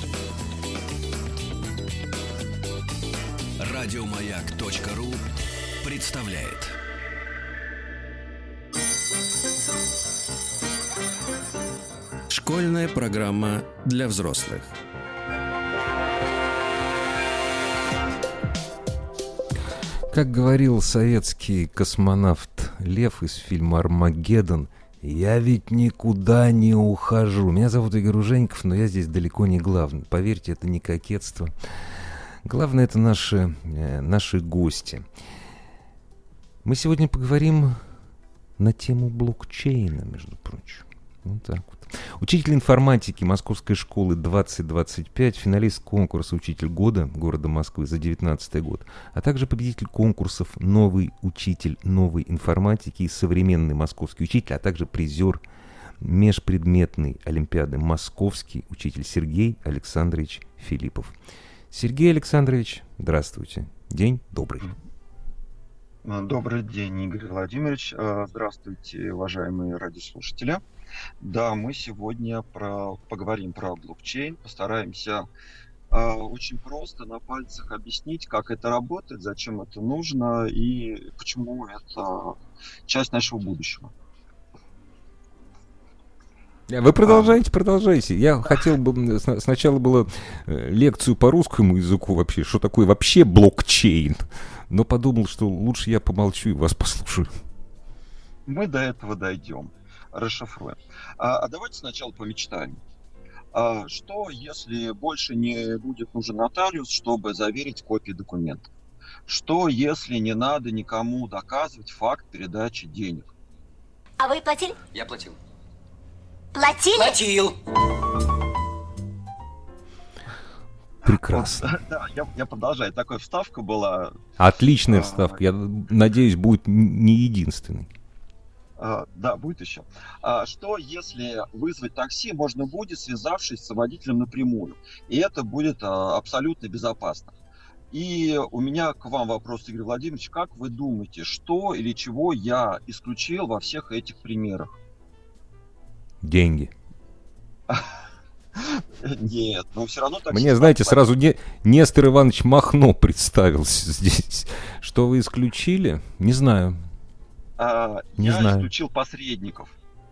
Радиомаяк.ру представляет. Школьная программа для взрослых. Как говорил советский космонавт Лев из фильма «Армагеддон», я ведь никуда не ухожу. Меня зовут Игорь Ужеников, но я здесь далеко не главный. Поверьте, это не кокетство. Главное, это наши гости. Мы сегодня поговорим на тему блокчейна, между прочим. Вот так вот. Учитель информатики Московской школы 2025, финалист конкурса «Учитель года» города Москвы за 2019 год, а также победитель конкурсов «Новый учитель новой информатики» и «Современный московский учитель», а также призер межпредметной олимпиады «Московский учитель» Сергей Александрович Филиппов. Сергей Александрович, здравствуйте. День добрый. Добрый день, Игорь Владимирович. Здравствуйте, уважаемые радиослушатели. Да, мы сегодня поговорим про блокчейн. Постараемся очень просто на пальцах объяснить, как это работает, зачем это нужно и почему это часть нашего будущего. Вы продолжайте. Я хотел бы сначала было лекцию по русскому языку вообще, что такое вообще блокчейн, но подумал, что лучше я помолчу и вас послушаю. Мы до этого дойдем, расшифруем. Давайте сначала помечтаем. Что, если больше не будет нужен нотариус, чтобы заверить копии документов? Что, если не надо никому доказывать факт передачи денег? А вы платили? Я платил. Платили? Платил. Прекрасно. Вот, да, я продолжаю. Такая вставка была. Отличная вставка. Я надеюсь, будет не единственной. Да, будет еще. Что, если вызвать такси можно будет, связавшись с водителем напрямую? И это будет абсолютно безопасно. И у меня к вам вопрос, Игорь Владимирович. Как вы думаете, что или чего я исключил во всех этих примерах? Деньги. Нет, но все равно так. Мне, знаете, сразу Нестор Иванович Махно представился здесь. Что вы исключили? Не знаю. Я исключил посредников.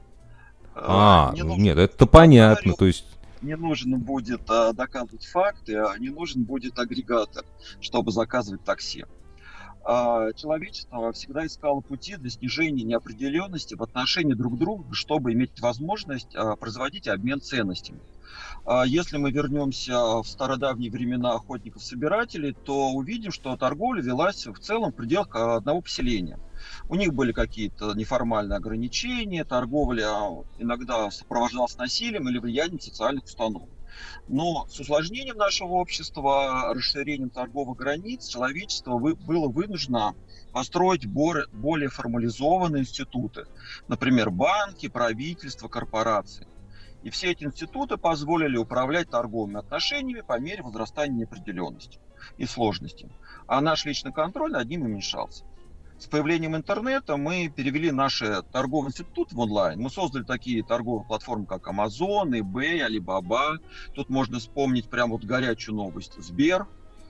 Нет, это понятно. То есть не нужно будет доказывать факты, а не нужен будет агрегатор, чтобы заказывать такси. Человечество всегда искало пути для снижения неопределенности в отношении друг друга, чтобы иметь возможность производить обмен ценностями. Если мы вернемся в стародавние времена охотников-собирателей, то увидим, что торговля велась в целом в пределах одного поселения. У них были какие-то неформальные ограничения, торговля иногда сопровождалась насилием или влиянием социальных установок. Но с усложнением нашего общества, расширением торговых границ, человечество было вынуждено построить более формализованные институты. Например, банки, правительства, корпорации. И все эти институты позволили управлять торговыми отношениями по мере возрастания неопределенности и сложности. А наш личный контроль над ним уменьшался. С появлением интернета мы перевели наши торговые институты в онлайн. Мы создали такие торговые платформы, как Amazon, eBay, Alibaba. Тут можно вспомнить прям вот горячую новость. Сбер.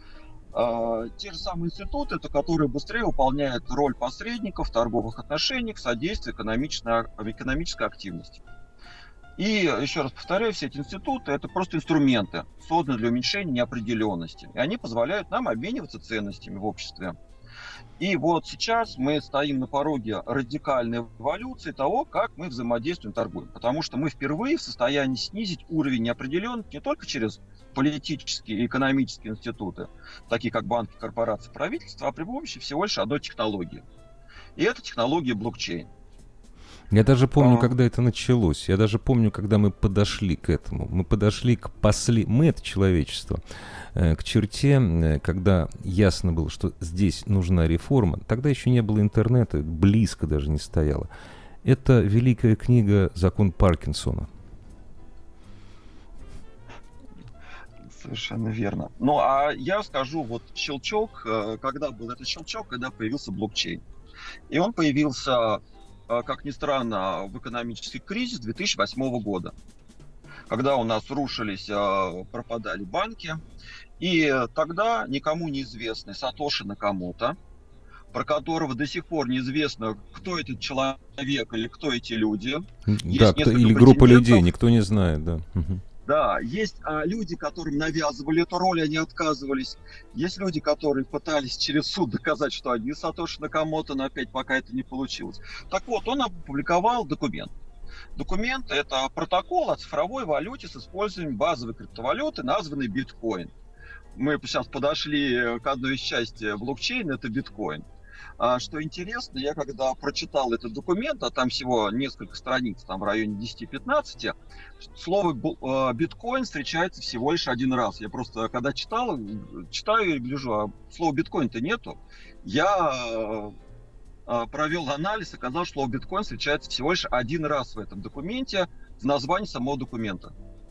Те же самые институты, которые быстрее выполняют роль посредников в торговых отношениях, содействия экономической активности. И, еще раз повторяю, все эти институты – это просто инструменты, созданные для уменьшения неопределенности. И они позволяют нам обмениваться ценностями в обществе. И вот сейчас мы стоим на пороге радикальной эволюции того, как мы взаимодействуем, торгуем. Потому что мы впервые в состоянии снизить уровень неопределенности не только через политические и экономические институты, такие как банки, корпорации, правительства, а при помощи всего лишь одной технологии. И это технология блокчейн. Я даже помню, когда это началось. Я даже помню, когда мы подошли к этому. Мы подошли к мы, это человечество, к черте, когда ясно было, что здесь нужна реформа. Тогда еще не было интернета, близко даже не стояло. Это великая книга «Закон Паркинсона». Совершенно верно. Ну, а я скажу, вот щелчок, когда был этот щелчок, когда появился блокчейн. И он появился, как ни странно, в экономический кризис 2008 года. когда у нас рушились, пропадали банки. И тогда никому неизвестный Сатоши Накамото, про которого до сих пор неизвестно, кто этот человек или кто эти люди. Да, или группа людей, никто не знает, да. Да, есть люди, которым навязывали эту роль, они отказывались. Есть люди, которые пытались через суд доказать, что они Сатоши Накамото, но опять пока это не получилось. Так вот, он опубликовал документ. Документ – это протокол о цифровой валюте с использованием базовой криптовалюты, названной биткоин. Мы сейчас подошли к одной из частей блокчейна, это биткоин. Что интересно, я когда прочитал этот документ, а там всего несколько страниц, там в районе 10-15, слово биткоин встречается всего лишь один раз. Я просто, когда читаю и гляжу, а слова биткоин-то нету. Я провел анализ, оказалось, что слово биткоин встречается всего лишь один раз в этом документе, в названии самого документа.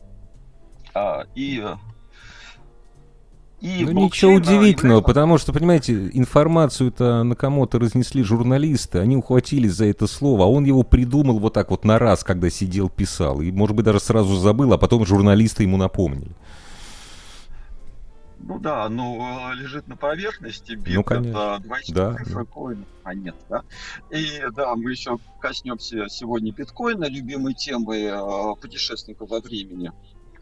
Ну ничего удивительного, потому что, понимаете, информацию-то на кому-то разнесли журналисты, они ухватились за это слово, а он его придумал вот так вот на раз, когда сидел, писал, и, может быть, даже сразу забыл, а потом журналисты ему напомнили. Ну да, лежит на поверхности, бит, это двоичные цифры коина, а нет, да. И да, мы еще коснемся сегодня биткоина, любимой темы путешественников во времени.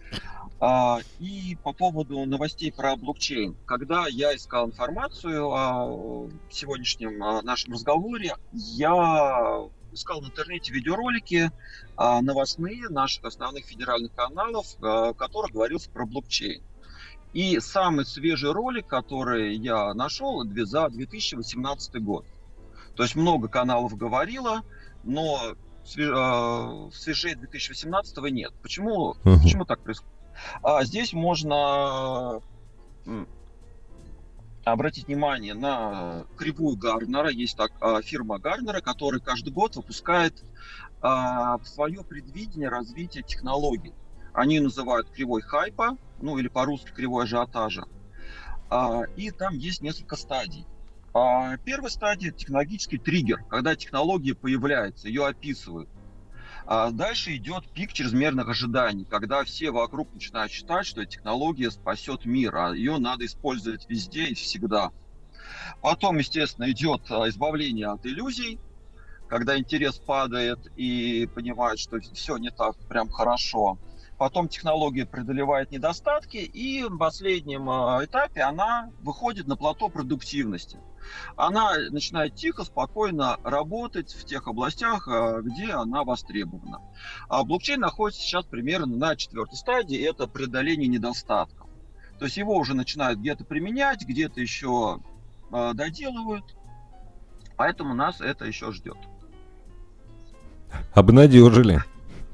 И по поводу новостей про блокчейн. Когда я искал информацию о сегодняшнем нашем разговоре, я искал в интернете видеоролики новостные наших основных федеральных каналов, в которых говорилось про блокчейн. И самый свежий ролик, который я нашел, за 2018 год. То есть много каналов говорило, но свежее 2018 нет. Почему так происходит? Здесь можно обратить внимание на кривую Гарнера. Есть фирма Гарнера, которая каждый год выпускает свое предвидение развития технологий. Они называют кривой хайпа, или по-русски кривой ажиотажа. И там есть несколько стадий. Первая стадия – это технологический триггер, когда технология появляется, ее описывают. Дальше идет пик чрезмерных ожиданий, когда все вокруг начинают считать, что технология спасет мир, а ее надо использовать везде и всегда. Потом, естественно, идет избавление от иллюзий, когда интерес падает и понимают, что все не так прям хорошо. Потом технология преодолевает недостатки, и в последнем этапе она выходит на плато продуктивности. Она начинает тихо, спокойно работать в тех областях, где она востребована. А блокчейн находится сейчас примерно на 4-й стадии, это преодоление недостатков. То есть его уже начинают где-то применять, где-то еще доделывают, поэтому нас это еще ждет. Обнадежили.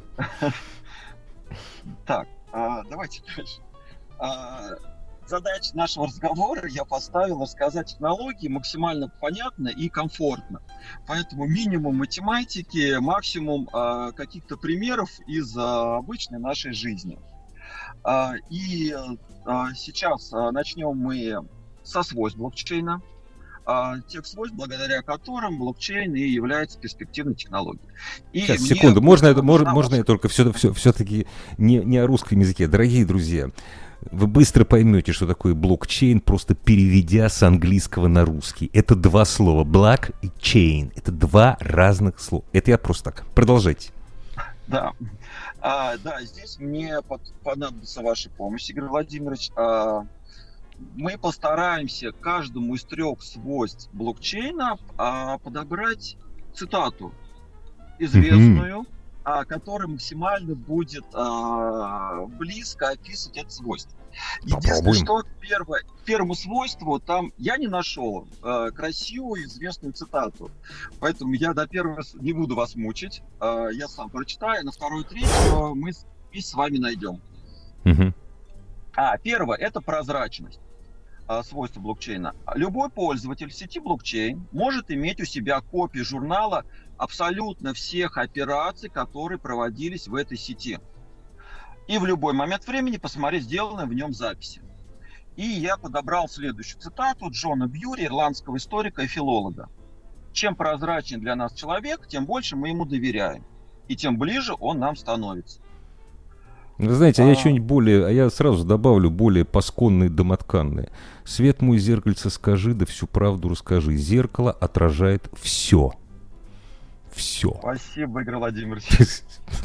Так, давайте дальше. Задача нашего разговора я поставил рассказать технологии максимально понятно и комфортно. Поэтому минимум математики, максимум каких-то примеров из обычной нашей жизни. И сейчас начнем мы со свойств блокчейна. Тех свойств, благодаря которым блокчейн и является перспективной технологией. Сейчас, секунду, можно я только все-таки не о русском языке. Дорогие друзья, вы быстро поймете, что такое блокчейн, просто переведя с английского на русский. Это два слова, black и chain. Это два разных слова. Это я просто так. Продолжайте. Да, здесь мне понадобится ваша помощь, Игорь Владимирович. Мы постараемся каждому из 3 свойств блокчейна подобрать цитату известную, которая максимально будет близко описывать это свойство. Единственное, что первому свойству там я не нашел красивую известную цитату. Поэтому я до первого не буду вас мучить. Я сам прочитаю, на 2-й и 3-ю мы с вами найдем. Первое – это прозрачность. Свойства блокчейна. Любой пользователь сети блокчейн может иметь у себя копию журнала абсолютно всех операций, которые проводились в этой сети. И в любой момент времени посмотреть сделанные в нем записи. И я подобрал следующую цитату Джона Бьюри, ирландского историка и филолога. Чем прозрачнее для нас человек, тем больше мы ему доверяем. И тем ближе он нам становится. Вы знаете, а я что-нибудь более, а я сразу добавлю более пасконные домотканные. Свет мой, зеркальце, скажи, да всю правду расскажи. Зеркало отражает все. Все. Спасибо, Игорь Владимирович.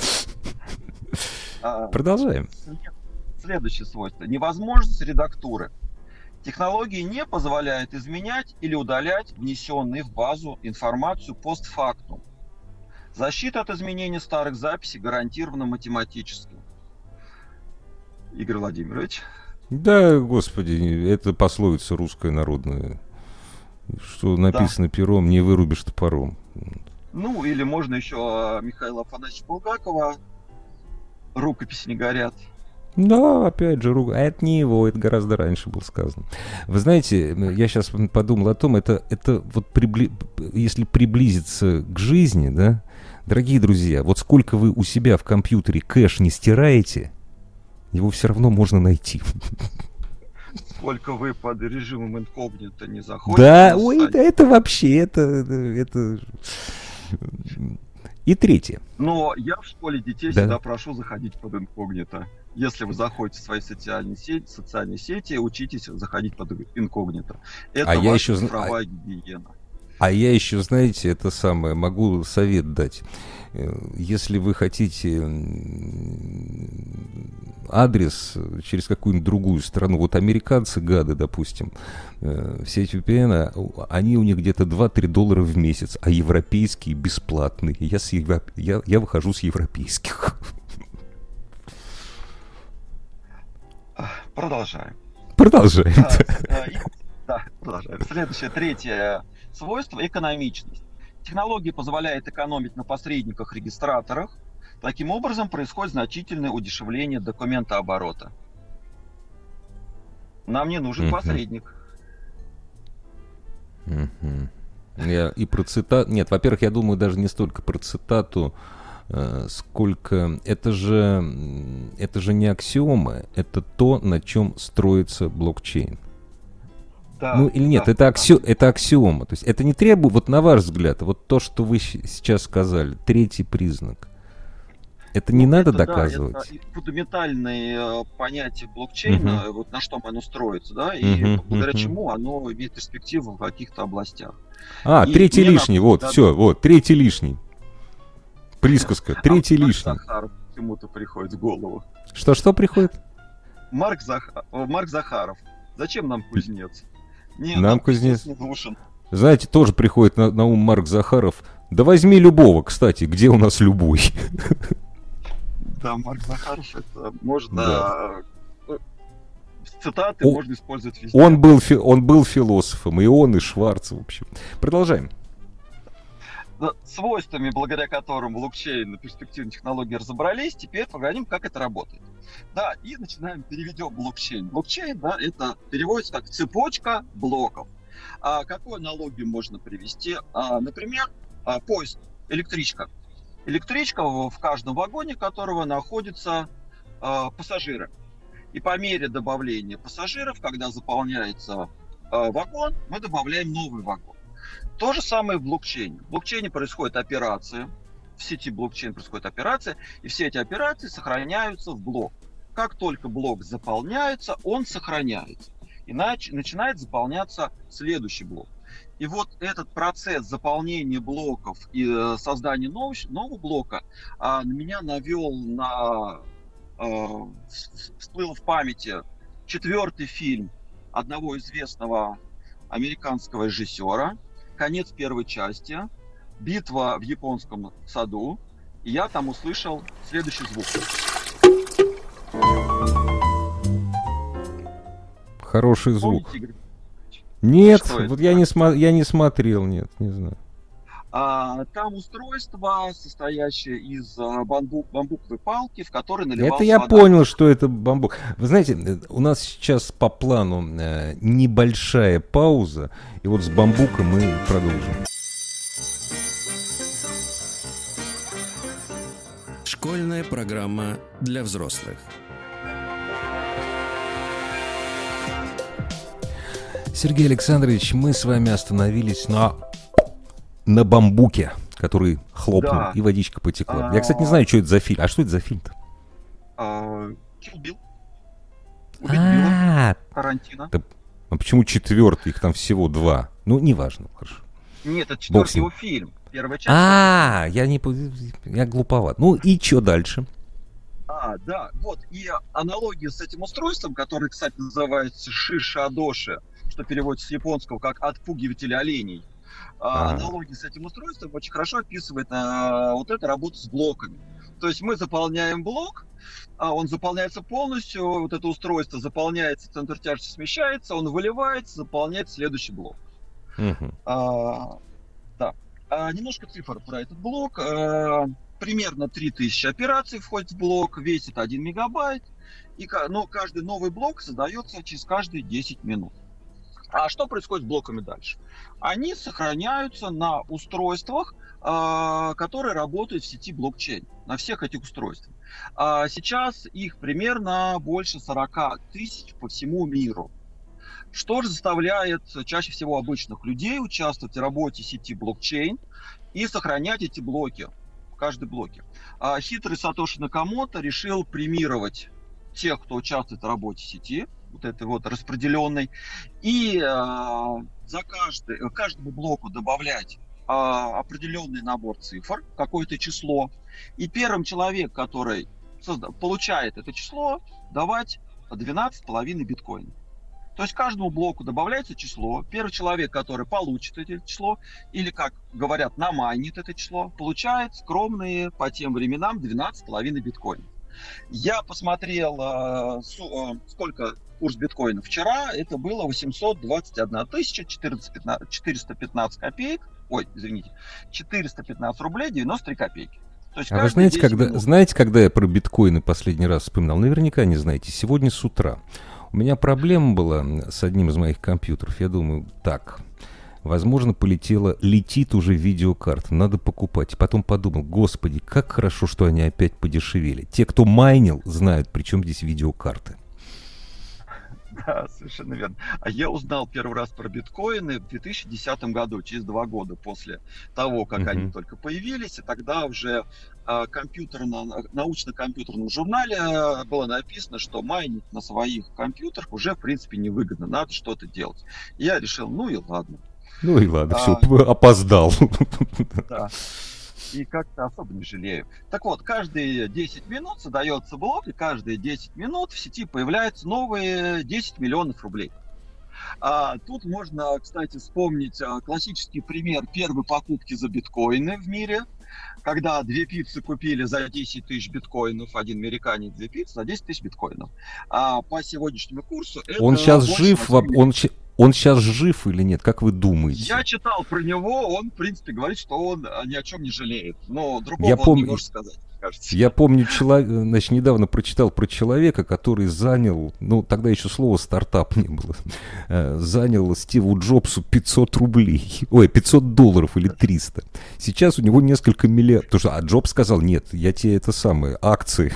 Продолжаем. Следующее свойство. Невозможность редактуры. Технологии не позволяют изменять или удалять внесенные в базу информацию постфактум. Защита от изменения старых записей гарантирована математически. Игорь Владимирович. Да, господи, это пословица русская народная. Что написано пером, не вырубишь топором. Ну, или можно еще Михаила Афанасьевича Булгакова «Рукописи не горят». Да, опять же, а это не его, это гораздо раньше было сказано. Вы знаете, я сейчас подумал о том, это вот если приблизиться к жизни, да, дорогие друзья, вот сколько вы у себя в компьютере кэш не стираете, его все равно можно найти. Сколько вы под режимом инкогнито не заходите. Да, ой, да, это вообще, это... И третье. Но я в школе детей всегда прошу заходить под инкогнито. Если вы заходите в свои социальные сети, учитесь заходить под инкогнито. Это ваша цифровая гигиена. А я еще, знаете, это самое, могу совет дать. Если вы хотите адрес через какую-нибудь другую страну, вот американцы, гады, допустим, все эти VPN, они у них где-то $2-3 в месяц, а европейские бесплатные. Я выхожу с европейских. Продолжаем. Продолжаем. Продолжаем. Следующее, третье свойство – экономичность. Технология позволяет экономить на посредниках-регистраторах. Таким образом, происходит значительное удешевление документооборота. Нам не нужен посредник. И про цитату... Нет, во-первых, я думаю, даже не столько про цитату, сколько... Это же не аксиома, это то, на чем строится блокчейн. Да, ну или нет, это аксиома. То есть это не требует, вот на ваш взгляд, вот то, что вы сейчас сказали, третий признак. Это не надо доказывать. Да, это фундаментальное понятие блокчейна, вот на что оно строится, да, и благодаря чему оно имеет перспективу в каких-то областях. Третий лишний, вот, все, вот, третий лишний. Присказка, третий лишний. Почему-то приходит в голову. Что приходит? Марк Захаров. Зачем нам кузнец? Нам кузнец не нужен. Знаете, тоже приходит на ум Марк Захаров. Да возьми любого, кстати, где у нас любой? Да, Марк Захаров, это можно... Цитаты можно использовать везде. Он был философом, и он, и Шварц, в общем. Продолжаем. Свойствами, благодаря которым блокчейн и перспективные технологии разобрались, теперь поговорим, как это работает. Да, и переведем блокчейн. Блокчейн, да, это переводится как цепочка блоков. Какую аналогию можно привести? Например, поезд, электричка. Электричка, в каждом вагоне которого находятся пассажиры. И по мере добавления пассажиров, когда заполняется вагон, мы добавляем новый вагон. То же самое в блокчейне. В блокчейне происходит операция, в сети блокчейн происходит операция, и все эти операции сохраняются в блок. Как только блок заполняется, он сохраняется. Иначе начинает заполняться следующий блок. И вот этот процесс заполнения блоков и создания нового блока меня всплыл в памяти 4-й фильм одного известного американского режиссера, конец 1-й части, битва в японском саду, и я там услышал следующий звук. Хороший звук. Помните, нет, вот я не смотрел, нет, не знаю. Там устройство, состоящее из бамбуковой палки, в которой наливалась вода. Это я понял, что это бамбук. Вы знаете, у нас сейчас по плану небольшая пауза, и вот с бамбуком мы продолжим. Школьная программа для взрослых. Сергей Александрович, мы с вами остановились на бамбуке, который хлопнул, и водичка потекла. Я, кстати, не знаю, что это за фильм. А что это за фильм-то? Kill Bill. Убить Билла. Тарантино. А почему 4-й? Их там всего 2. Ну, неважно, хорошо. Нет, это 4-й его фильм. Первая часть. Я глуповат. Ну и что дальше? Да, вот. И аналогия с этим устройством, которое, кстати, называется шиши-адоши, что переводится с японского как «отпугиватель оленей». Аналогия с этим устройством очень хорошо описывает вот эту работу с блоками. То есть мы заполняем блок, он заполняется полностью, вот это устройство заполняется, центр тяжести смещается, он выливается, заполняет следующий блок. Да. Немножко цифр про этот блок. Примерно 3000 операций входит в блок, весит 1 мегабайт, но каждый новый блок создается через каждые 10 минут. А что происходит с блоками дальше? Они сохраняются на устройствах, которые работают в сети блокчейн, на всех этих устройствах. Сейчас их примерно больше 40 тысяч по всему миру. Что же заставляет чаще всего обычных людей участвовать в работе сети блокчейн и сохранять эти блоки, каждый блоке? Хитрый Сатоши Накамото решил премировать тех, кто участвует в работе сети, вот этой вот распределенной, и каждому блоку добавлять определенный набор цифр, какое-то число, и первым человек, который получает это число, давать 12,5 биткоинов. То есть каждому блоку добавляется число. Первый человек, который получит это число, или, как говорят, намайнит это число, получает скромные по тем временам 12,5 биткоинов. Я посмотрел, сколько курс биткоина вчера. Это было 821 415 копеек. Ой, извините, 415 рублей 93 копейки. То есть вы знаете, когда я про биткоины последний раз вспоминал? Наверняка не знаете. Сегодня с утра. У меня проблема была с одним из моих компьютеров. Я думаю, возможно, летит уже видеокарта, надо покупать. И потом подумал, господи, как хорошо, что они опять подешевели. Те, кто майнил, знают, при чем здесь видеокарты. Да, совершенно верно. А я узнал первый раз про биткоины в 2010 году, через 2 года после того, как они только появились. И тогда уже научно-компьютерном журнале было написано, что майнить на своих компьютерах уже, в принципе, невыгодно. Надо что-то делать. И я решил, ну и ладно, все, опоздал. Да. И как-то особо не жалею. Так вот, каждые 10 минут создается блок, и каждые 10 минут в сети появляются новые 10 миллионов рублей. Тут можно, кстати, вспомнить классический пример первой покупки за биткоины в мире, когда 2 пиццы купили за 10 тысяч биткоинов, один американец 2 пиццы за 10 тысяч биткоинов. По сегодняшнему курсу это... Он сейчас жив? Он сейчас жив или нет? Как вы думаете? Я читал про него, он, в принципе, говорит, что он ни о чем не жалеет. Но другого он не может сказать, кажется. Я помню, недавно прочитал про человека, который занял, тогда еще слова стартап не было, занял Стиву Джобсу 500 рублей, $500 или 300. Сейчас у него несколько миллиардов. Потому что Джобс сказал, нет, я тебе акции.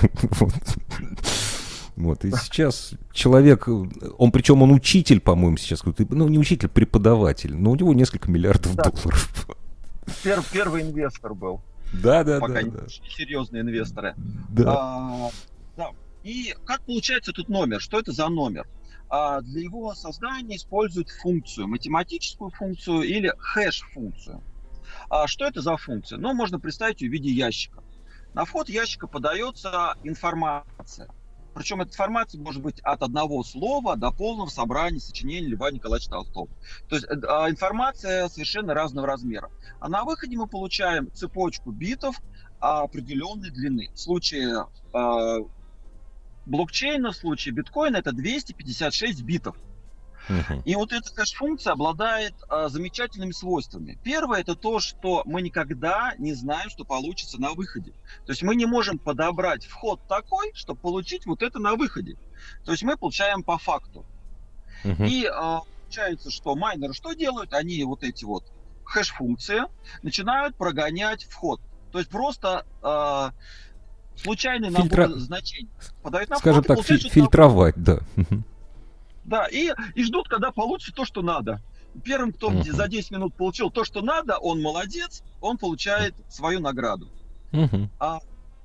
Вот, и сейчас человек, причем он учитель, по-моему, сейчас, не учитель, преподаватель, но у него несколько миллиардов долларов. Первый инвестор был. Да. Пока не серьезные инвесторы. Да. И как получается этот номер? Что это за номер? Для его создания используют функцию, математическую функцию или хэш-функцию. Что это за функция? Можно представить ее в виде ящика. На вход ящика подается информация. Причем эта информация может быть от одного слова до полного собрания сочинений Льва Николаевича Толстого. То есть информация совершенно разного размера. А на выходе мы получаем цепочку битов определенной длины. В случае блокчейна, в случае биткоина это 256 битов. И вот эта хэш-функция обладает замечательными свойствами. Первое — это то, что мы никогда не знаем, что получится на выходе. То есть мы не можем подобрать вход такой, чтобы получить вот это на выходе. То есть мы получаем по факту. И получается, что майнеры что делают? Они вот эти вот хэш-функции начинают прогонять вход. То есть просто случайный набор значений подают на вход. Скажем так, фильтровать, да. Да, и ждут, когда получится то, что надо. Первым, кто за 10 минут получил то, что надо, он молодец, он получает свою награду.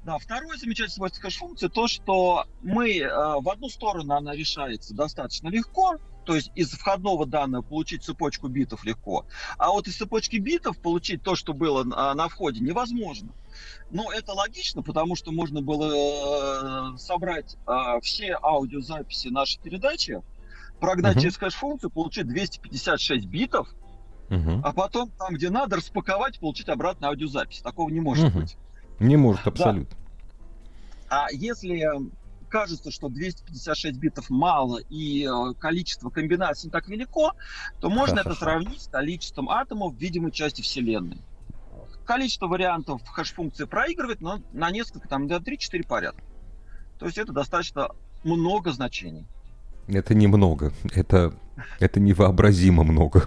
Да, второе замечательное свойство хэш-функции то, что мы в одну сторону она решается достаточно легко, то есть из входного данного получить цепочку битов легко, а вот из цепочки битов получить то, что было на входе, невозможно. Но это логично, потому что можно было собрать все аудиозаписи нашей передачи, прогнать через хэш-функцию, получить 256 битов, а потом там, где надо, распаковать, получить обратно аудиозапись. Такого не может быть. Не может, абсолютно. Да. А если кажется, что 256 битов мало и количество комбинаций не так велико, то можно это сравнить с количеством атомов в видимой части Вселенной. Количество вариантов хэш-функции проигрывает, но на несколько, там, на 3-4 порядка. То есть это достаточно много значений. Это немного. Это невообразимо много.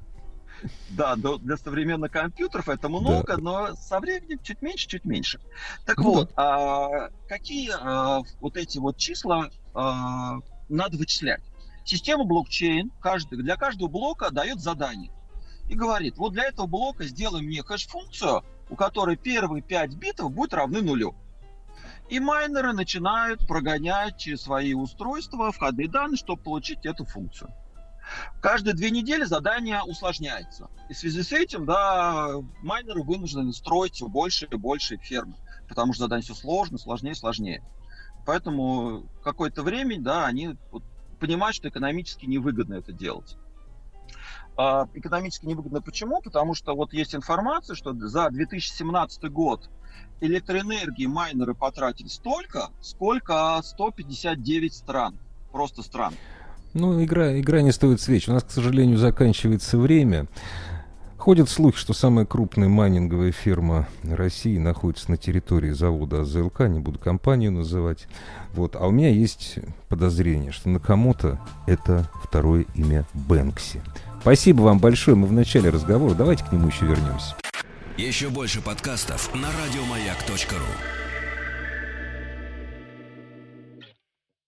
Да, для современных компьютеров это много, да. Но со временем чуть меньше. Так вот, какие вот эти вот числа надо вычислять? Система блокчейн для каждого блока дает задание. И говорит, вот для этого блока сделай мне хэш-функцию, у которой первые 5 битов будут равны нулю. И майнеры начинают прогонять через свои устройства входные данные, чтобы получить эту функцию. Каждые 2 недели задание усложняется. И в связи с этим, да, майнеры вынуждены строить все больше и больше фермы, потому что задание все сложнее. Поэтому какое-то время, да, они понимают, что экономически невыгодно это делать. Экономически невыгодно почему? Потому что вот есть информация, что за 2017 год электроэнергии майнеры потратили столько, сколько 159 стран. Просто стран. Ну, игра не стоит свеч. У нас, к сожалению, заканчивается время. Ходят слухи, что самая крупная майнинговая фирма России находится на территории завода АЗЛК, не буду компанию называть. Вот. А у меня есть подозрение, что Накамото — это второе имя Бэнкси. Спасибо вам большое, мы в начале разговора, давайте к нему еще вернемся. Еще больше подкастов на радиомаяк.ру.